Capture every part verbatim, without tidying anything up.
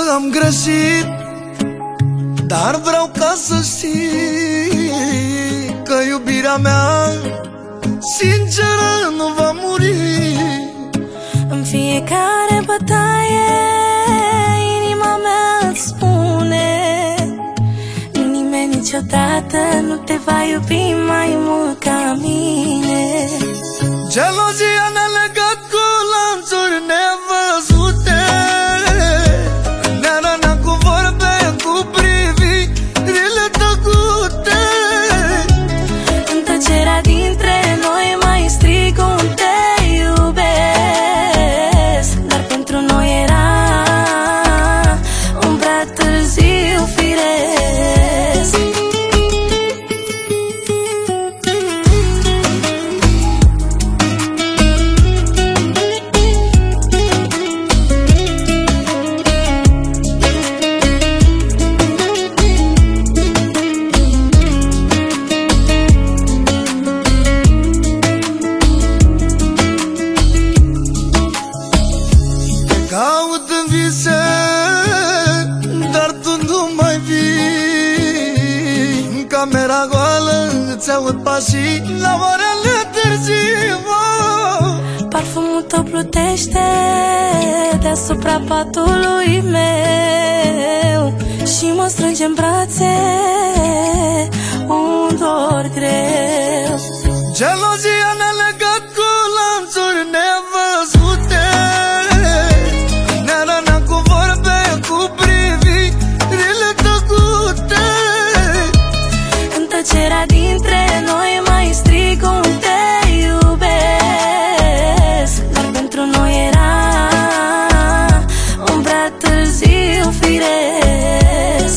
am greșit, dar vreau ca să știi că iubirea mea sinceră nu va muri. În fiecare bătaie inima mea îți spune: nimeni niciodată nu te va iubi mai mult ca mine. Gelozia ne-a legat cu lanțuri nevăzute, ne-a rănat cu vorbe, cu privirile tăcute. În tăcerea dintre noi mai strig un te iubesc, dar pentru noi era un prea târziu firesc. Caut în vise, dar tu nu mai vii. În camera goală îți aud pașii la orele târziu. Parfumul tău plutește deasupra patului meu și mă strânge în brațe un dor greu. Gelozia ne-a legat cu lanțuri nevăzute, ne-a rănat cu vorbe, cu privirile tăcute. În tăcerea dintre noi mai strig un te iubesc, dar pentru noi era un prea târziu firesc.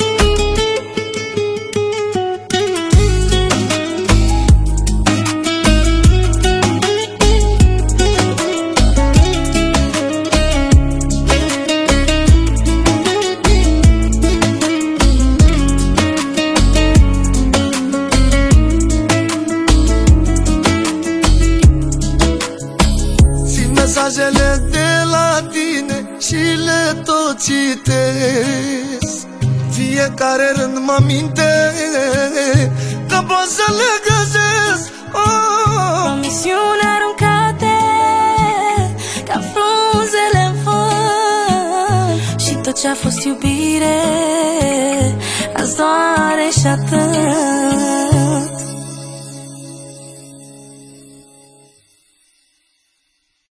Mesajele de la tine și le tot citesc. Fiecare rând mă minte că pot să le găsesc. Oh! Promisiuni aruncate ca frunzele în fân, și tot ce-a fost iubire azi doare și atât.